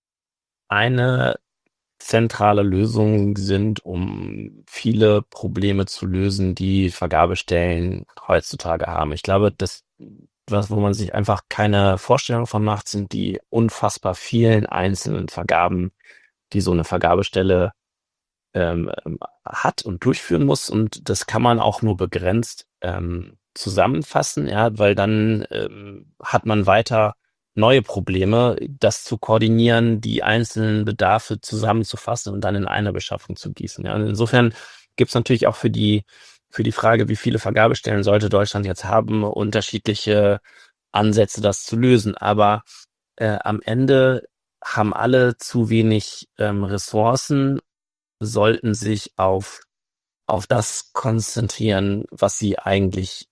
eine zentrale Lösung sind, um viele Probleme zu lösen, die Vergabestellen heutzutage haben. Ich glaube, wo man sich einfach keine Vorstellung von macht, sind die unfassbar vielen einzelnen Vergaben, die so eine Vergabestelle hat und durchführen muss. Und das kann man auch nur begrenzt zusammenfassen, ja, weil dann hat man weiter neue Probleme, das zu koordinieren, die einzelnen Bedarfe zusammenzufassen und dann in eine Beschaffung zu gießen. Ja, und insofern gibt es natürlich auch für die Frage, wie viele Vergabestellen sollte Deutschland jetzt haben, unterschiedliche Ansätze, das zu lösen. Aber am Ende haben alle zu wenig Ressourcen, sollten sich auf das konzentrieren, was sie eigentlich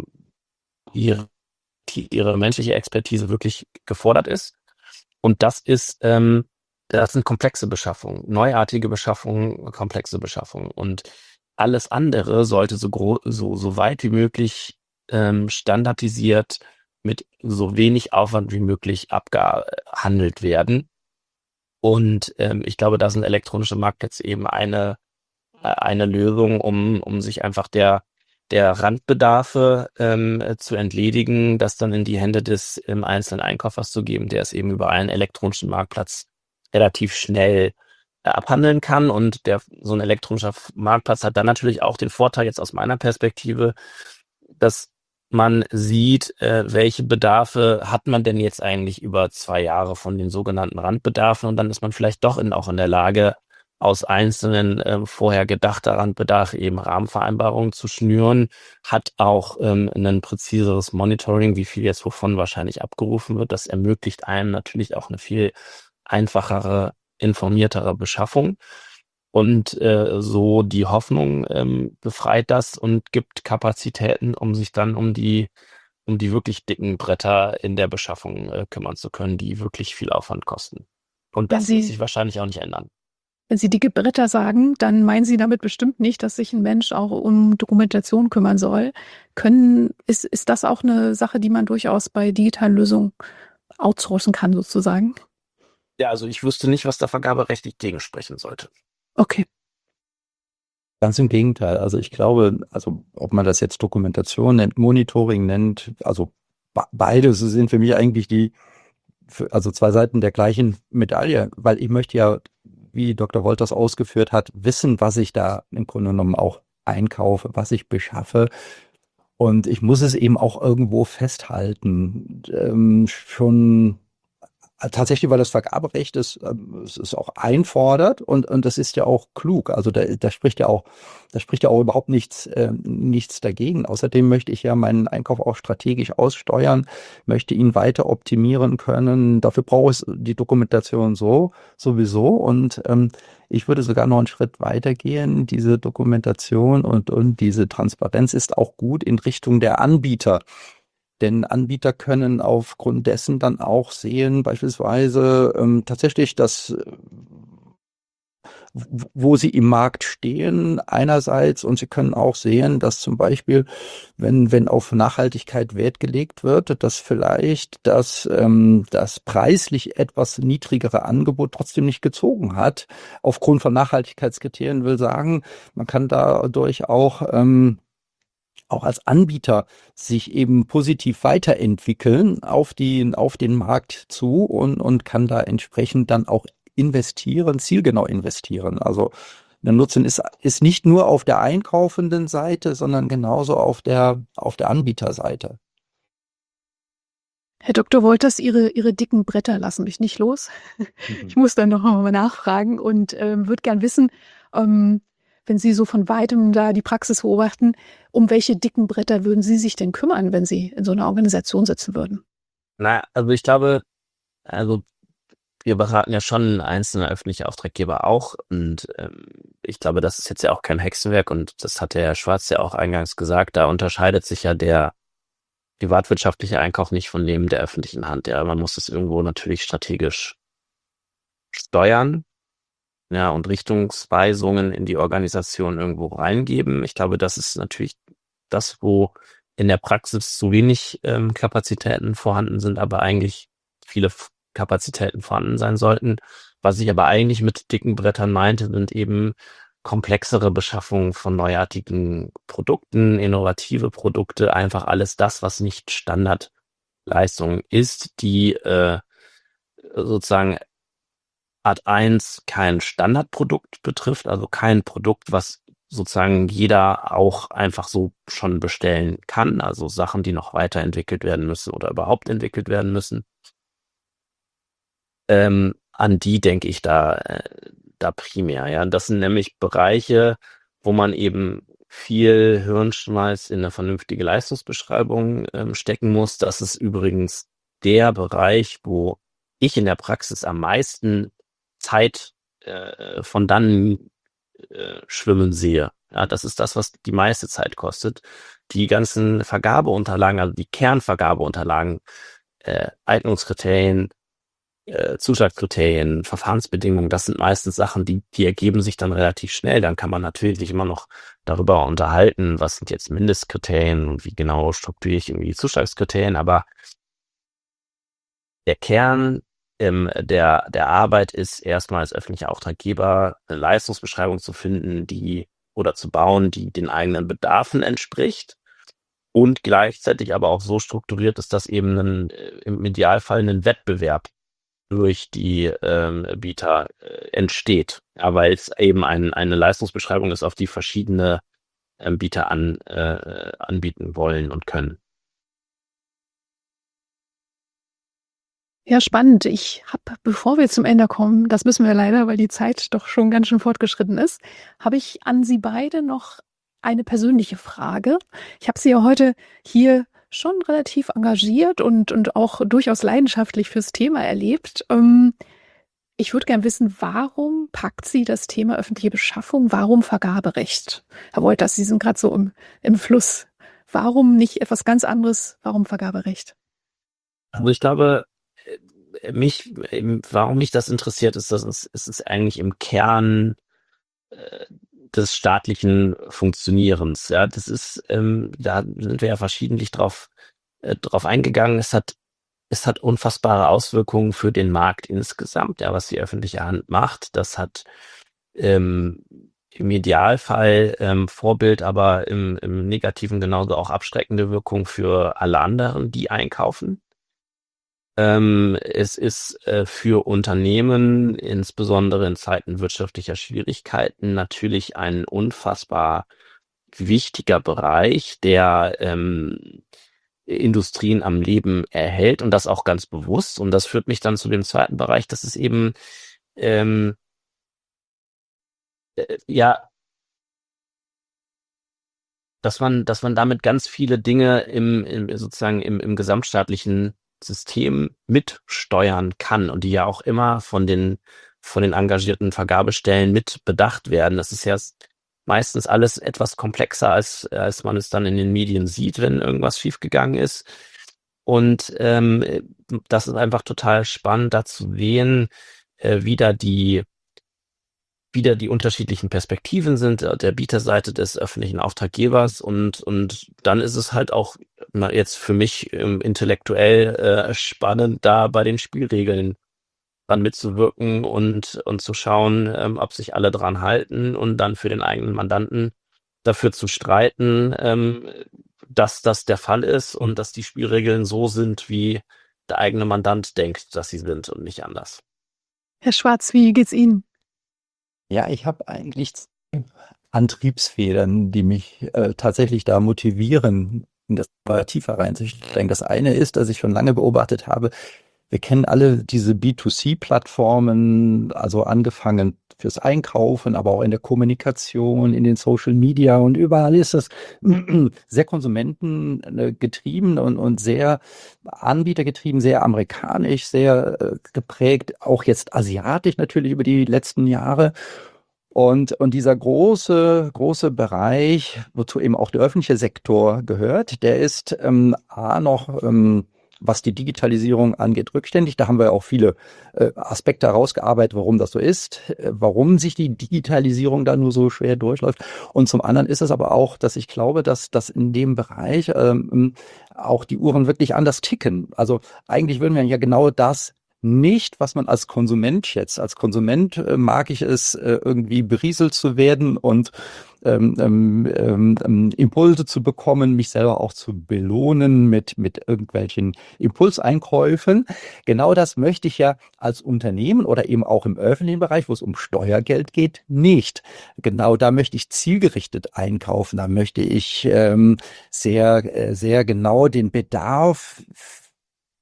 ihre menschliche Expertise wirklich gefordert ist. Und das sind komplexe Beschaffungen, neuartige Beschaffungen, komplexe Beschaffungen. Und alles andere sollte so weit wie möglich standardisiert mit so wenig Aufwand wie möglich abgehandelt werden. Und ich glaube, da sind elektronische Marktplätze eben eine Lösung, um sich einfach der Randbedarfe zu entledigen, das dann in die Hände des einzelnen Einkäufers zu geben, der es eben über einen elektronischen Marktplatz relativ schnell abhandeln kann. Und so ein elektronischer Marktplatz hat dann natürlich auch den Vorteil, jetzt aus meiner Perspektive, dass man sieht, welche Bedarfe hat man denn jetzt eigentlich über 2 Jahre von den sogenannten Randbedarfen, und dann ist man vielleicht doch auch in der Lage, aus einzelnen vorher gedachter Randbedarfe eben Rahmenvereinbarungen zu schnüren, hat auch ein präziseres Monitoring, wie viel jetzt wovon wahrscheinlich abgerufen wird. Das ermöglicht einem natürlich auch eine viel einfachere, informiertere Beschaffung. Und so die Hoffnung befreit das und gibt Kapazitäten, um sich dann um die wirklich dicken Bretter in der Beschaffung kümmern zu können, die wirklich viel Aufwand kosten. Und das wird sich wahrscheinlich auch nicht ändern. Wenn Sie dicke Bretter sagen, dann meinen Sie damit bestimmt nicht, dass sich ein Mensch auch um Dokumentation kümmern soll. Ist das auch eine Sache, die man durchaus bei digitalen Lösungen outsourcen kann, sozusagen? Ja, also ich wüsste nicht, was da vergaberechtlich gegensprechen sollte. Okay. Ganz im Gegenteil. Also ich glaube, ob man das jetzt Dokumentation nennt, Monitoring nennt, also beides sind für mich eigentlich zwei Seiten der gleichen Medaille, weil ich möchte ja, wie Dr. Wolters ausgeführt hat, wissen, was ich da im Grunde genommen auch einkaufe, was ich beschaffe. Und ich muss es eben auch irgendwo festhalten. Schon tatsächlich, weil das Vergaberecht es auch einfordert, und das ist ja auch klug. Also da spricht ja auch überhaupt nichts dagegen. Außerdem möchte ich ja meinen Einkauf auch strategisch aussteuern, möchte ihn weiter optimieren können. Dafür brauche ich die Dokumentation sowieso. Und ich würde sogar noch einen Schritt weiter gehen. Diese Dokumentation und diese Transparenz ist auch gut in Richtung der Anbieter. Denn Anbieter können aufgrund dessen dann auch sehen, beispielsweise tatsächlich wo sie im Markt stehen einerseits, und sie können auch sehen, dass zum Beispiel, wenn auf Nachhaltigkeit Wert gelegt wird, dass vielleicht das preislich etwas niedrigere Angebot trotzdem nicht gezogen hat. Aufgrund von Nachhaltigkeitskriterien will sagen, man kann dadurch auch als Anbieter sich eben positiv weiterentwickeln auf den Markt zu und kann da entsprechend dann auch investieren, zielgenau investieren. Also der Nutzen ist nicht nur auf der einkaufenden Seite, sondern genauso auf der Anbieterseite. Herr Dr. Wolters, Ihre dicken Bretter lassen mich nicht los. Ich muss dann noch mal nachfragen und würde gern wissen, wenn Sie so von weitem da die Praxis beobachten, um welche dicken Bretter würden Sie sich denn kümmern, wenn Sie in so einer Organisation sitzen würden? Also ich glaube, wir beraten ja schon einzelne öffentliche Auftraggeber auch, und ich glaube, das ist jetzt ja auch kein Hexenwerk, und das hat der Herr Schwarz ja auch eingangs gesagt, da unterscheidet sich ja der privatwirtschaftliche Einkauf nicht von dem der öffentlichen Hand. Ja, man muss es irgendwo natürlich strategisch steuern, ja, und Richtungsweisungen in die Organisation irgendwo reingeben. Ich glaube, das ist natürlich das, wo in der Praxis zu wenig Kapazitäten vorhanden sind, aber eigentlich viele Kapazitäten vorhanden sein sollten. Was ich aber eigentlich mit dicken Brettern meinte, sind eben komplexere Beschaffungen von neuartigen Produkten, innovative Produkte, einfach alles das, was nicht Standardleistung ist, die sozusagen Art 1 kein Standardprodukt betrifft, also kein Produkt, was sozusagen jeder auch einfach so schon bestellen kann, also Sachen, die noch weiterentwickelt werden müssen oder überhaupt entwickelt werden müssen. An die denke ich da primär. Ja, das sind nämlich Bereiche, wo man eben viel Hirnschmalz in eine vernünftige Leistungsbeschreibung stecken muss. Das ist übrigens der Bereich, wo ich in der Praxis am meisten Zeit von dann schwimmen sehe. Ja, das ist das, was die meiste Zeit kostet. Die ganzen Vergabeunterlagen, also die Kernvergabeunterlagen, Eignungskriterien, Zuschlagskriterien, Verfahrensbedingungen, das sind meistens Sachen, die ergeben sich dann relativ schnell. Dann kann man natürlich sich immer noch darüber unterhalten, was sind jetzt Mindestkriterien und wie genau strukturiere ich irgendwie Zuschlagskriterien, aber der Kern der Arbeit ist erstmal als öffentlicher Auftraggeber eine Leistungsbeschreibung zu finden, oder zu bauen, die den eigenen Bedarfen entspricht und gleichzeitig aber auch so strukturiert ist, dass eben im Idealfall ein Wettbewerb durch die Bieter entsteht. Ja, weil es eben eine Leistungsbeschreibung ist, auf die verschiedene Bieter anbieten wollen und können. Ja, spannend. Ich habe, bevor wir zum Ende kommen, das müssen wir leider, weil die Zeit doch schon ganz schön fortgeschritten ist, habe ich an Sie beide noch eine persönliche Frage. Ich habe Sie ja heute hier schon relativ engagiert und auch durchaus leidenschaftlich fürs Thema erlebt. Ich würde gern wissen, warum packt Sie das Thema öffentliche Beschaffung? Warum Vergaberecht? Herr Wolters, Sie sind gerade so im Fluss. Warum nicht etwas ganz anderes? Warum Vergaberecht? Also ich glaube, warum mich das interessiert, ist, es ist eigentlich im Kern des staatlichen Funktionierens. Ja, das ist, da sind wir ja verschiedentlich drauf eingegangen. Es hat unfassbare Auswirkungen für den Markt insgesamt, ja, was die öffentliche Hand macht. Das hat im Idealfall Vorbild, aber im Negativen genauso auch abschreckende Wirkung für alle anderen, die einkaufen. Es ist für Unternehmen, insbesondere in Zeiten wirtschaftlicher Schwierigkeiten, natürlich ein unfassbar wichtiger Bereich, der Industrien am Leben erhält und das auch ganz bewusst. Und das führt mich dann zu dem zweiten Bereich, das ist eben ja, dass man damit ganz viele Dinge sozusagen im gesamtstaatlichen System mitsteuern kann und die ja auch immer von den engagierten Vergabestellen mit bedacht werden. Das ist ja meistens alles etwas komplexer, als man es dann in den Medien sieht, wenn irgendwas schiefgegangen ist. Und das ist einfach total spannend, da zu sehen, wie da die unterschiedlichen Perspektiven sind, der Bieterseite des öffentlichen Auftraggebers und dann ist es halt auch jetzt für mich intellektuell spannend, da bei den Spielregeln dran mitzuwirken und zu schauen, ob sich alle dran halten und dann für den eigenen Mandanten dafür zu streiten, dass das der Fall ist und dass die Spielregeln so sind, wie der eigene Mandant denkt, dass sie sind und nicht anders. Herr Schwarz, wie geht's Ihnen? Ja, ich habe eigentlich Antriebsfedern, die mich tatsächlich da motivieren, in das tiefer reinzusteigen. Das eine ist, dass ich schon lange beobachtet habe, wir kennen alle diese B2C-Plattformen, also angefangen fürs Einkaufen, aber auch in der Kommunikation, in den Social Media und überall ist das sehr konsumentengetrieben und sehr anbietergetrieben, sehr amerikanisch, sehr geprägt, auch jetzt asiatisch natürlich über die letzten Jahre. Und dieser große Bereich, wozu eben auch der öffentliche Sektor gehört, der ist noch was die Digitalisierung angeht, rückständig. Da haben wir auch viele Aspekte herausgearbeitet, warum das so ist, warum sich die Digitalisierung da nur so schwer durchläuft. Und zum anderen ist es aber auch, dass ich glaube, dass in dem Bereich auch die Uhren wirklich anders ticken. Also eigentlich würden wir ja genau das nicht, was man als Konsument schätzt. Als Konsument mag ich es, irgendwie berieselt zu werden und Impulse zu bekommen, mich selber auch zu belohnen mit irgendwelchen Impulseinkäufen. Genau das möchte ich ja als Unternehmen oder eben auch im öffentlichen Bereich, wo es um Steuergeld geht, nicht. Genau da möchte ich zielgerichtet einkaufen. Da möchte ich sehr, sehr genau den Bedarf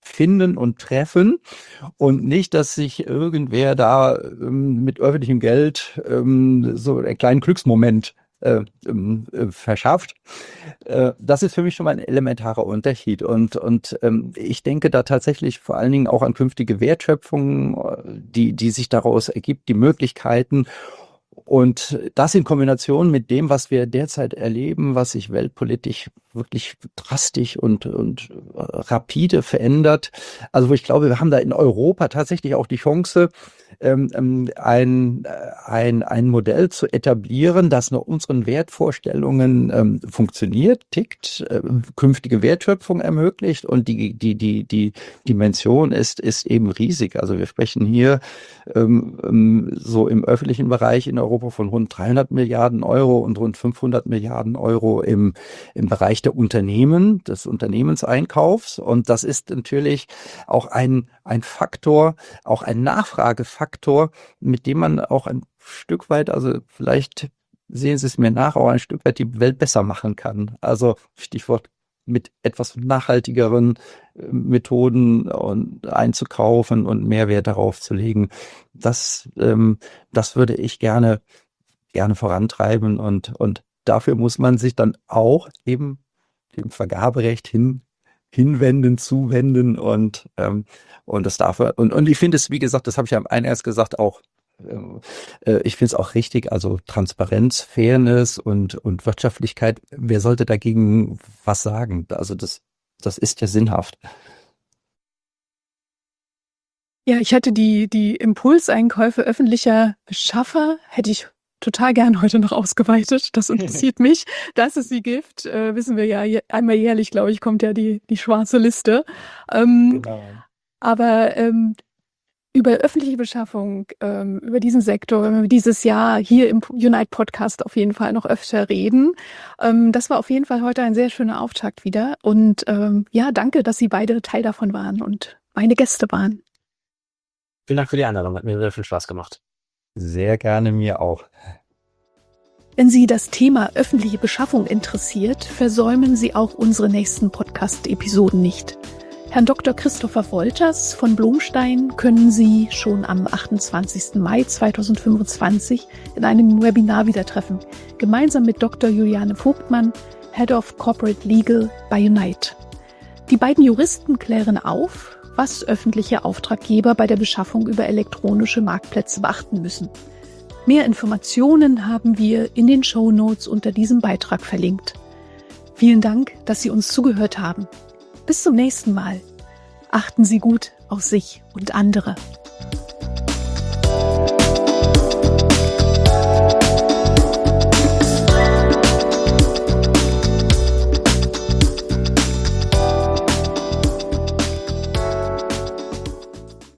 finden und treffen und nicht, dass sich irgendwer da mit öffentlichem Geld so einen kleinen Glücksmoment verschafft. Das ist für mich schon mal ein elementarer Unterschied. Und ich denke da tatsächlich vor allen Dingen auch an künftige Wertschöpfung, die sich daraus ergibt, die Möglichkeiten. Und das in Kombination mit dem, was wir derzeit erleben, was sich weltpolitisch wirklich drastisch und rapide verändert. Also wo ich glaube, wir haben da in Europa tatsächlich auch die Chance, ein Modell zu etablieren, das nach unseren Wertvorstellungen funktioniert, tickt, künftige Wertschöpfung ermöglicht und die Dimension ist eben riesig. Also wir sprechen hier so im öffentlichen Bereich in Europa von rund 300 Milliarden Euro und rund 500 Milliarden Euro im Bereich der Unternehmen, des Unternehmenseinkaufs. Und das ist natürlich auch ein Faktor, auch ein Nachfragefaktor, mit dem man auch ein Stück weit, also vielleicht sehen Sie es mir nach, auch ein Stück weit die Welt besser machen kann. Also Stichwort mit etwas nachhaltigeren Methoden und einzukaufen und Mehrwert darauf zu legen. Das würde ich gerne vorantreiben und dafür muss man sich dann auch eben dem Vergaberecht hinwenden, zuwenden und das darf und ich finde es, wie gesagt, das habe ich ja eingangs gesagt, auch ich finde es auch richtig, also Transparenz, Fairness und Wirtschaftlichkeit. Wer sollte dagegen was sagen? Also das ist ja sinnhaft. Ja, ich hätte die Impulseinkäufe öffentlicher Beschaffer, hätte ich total gern heute noch ausgeweitet. Das interessiert mich. Das ist die Gift. Wissen wir ja, einmal jährlich, glaube ich, kommt ja die schwarze Liste. Genau. Aber über öffentliche Beschaffung, über diesen Sektor, wenn wir dieses Jahr hier im Unite Podcast auf jeden Fall noch öfter reden. Das war auf jeden Fall heute ein sehr schöner Auftakt wieder. Und ja, danke, dass Sie beide Teil davon waren und meine Gäste waren. Vielen Dank für die Einladung. Hat mir sehr viel Spaß gemacht. Sehr gerne, mir auch. Wenn Sie das Thema öffentliche Beschaffung interessiert, versäumen Sie auch unsere nächsten Podcast-Episoden nicht. Herrn Dr. Christopher Wolters von Blomstein können Sie schon am 28. Mai 2025 in einem Webinar wieder treffen, gemeinsam mit Dr. Juliane Vogtmann, Head of Corporate Legal bei Unite. Die beiden Juristen klären auf, was öffentliche Auftraggeber bei der Beschaffung über elektronische Marktplätze beachten müssen. Mehr Informationen haben wir in den Shownotes unter diesem Beitrag verlinkt. Vielen Dank, dass Sie uns zugehört haben. Bis zum nächsten Mal. Achten Sie gut auf sich und andere.